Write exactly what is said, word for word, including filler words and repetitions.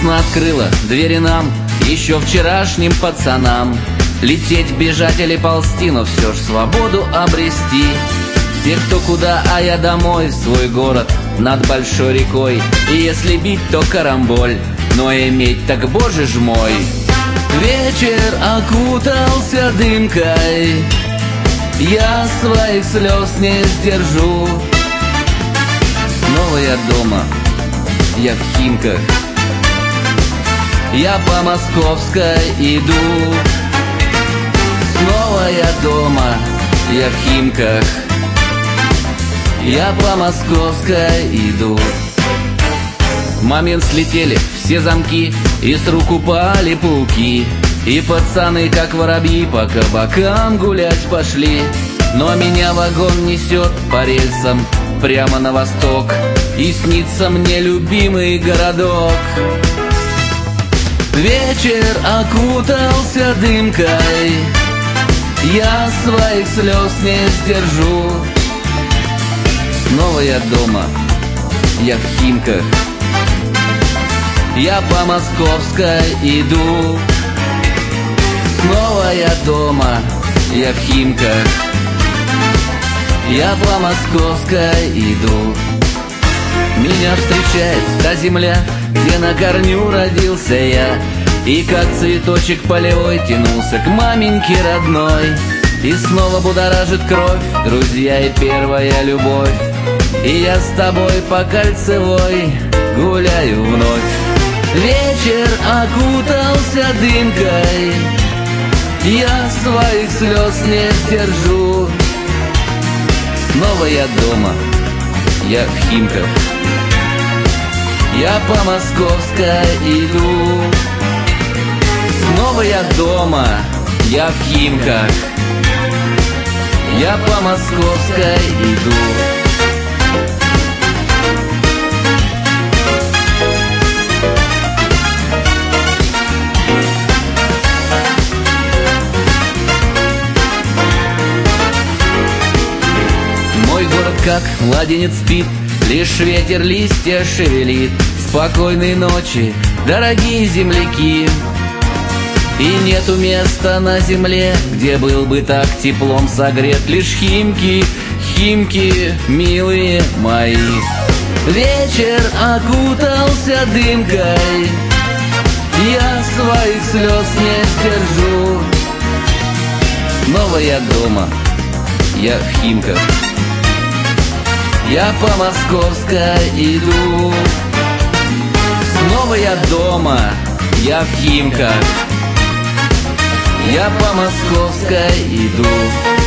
грустно открыла двери нам, еще вчерашним пацанам. Лететь, бежать или ползти, но все ж свободу обрести. Те, кто куда, а я домой, в свой город над большой рекой. И если бить, то карамболь, но иметь так, боже ж мой. Вечер окутался дымкой, я своих слез не сдержу. Снова я дома, я в Химках, я по Московской иду. Снова я дома, я в Химках, я по Московской иду. В момент слетели все замки, и с рук упали пауки, и пацаны, как воробьи, по кабакам гулять пошли. Но меня вагон несет по рельсам прямо на восток, и снится мне любимый городок. Вечер окутался дымкой, я своих слез не сдержу. Снова я дома, я в Химках, я по Московской иду. Снова я дома, я в Химках, я по Московской иду. Меня встречает та земля, где на корню родился я, и как цветочек полевой тянулся к маменьке родной. И снова будоражит кровь, друзья, и первая любовь, и я с тобой по кольцевой гуляю вновь. Вечер окутался дымкой, я своих слез не сдержу. Снова я дома, я в Химках, я по Московской иду. Снова я дома, я в Химках, я по Московской иду. Мой город как младенец спит, лишь ветер листья шевелит. Спокойной ночи, дорогие земляки. И нету места на земле, где был бы так теплом согрет. Лишь Химки, Химки, милые мои. Вечер окутался дымкой, я своих слез не сдержу. Снова я дома, я в Химках, я по Московской иду. Снова я дома, я в Химках, я по Московской иду.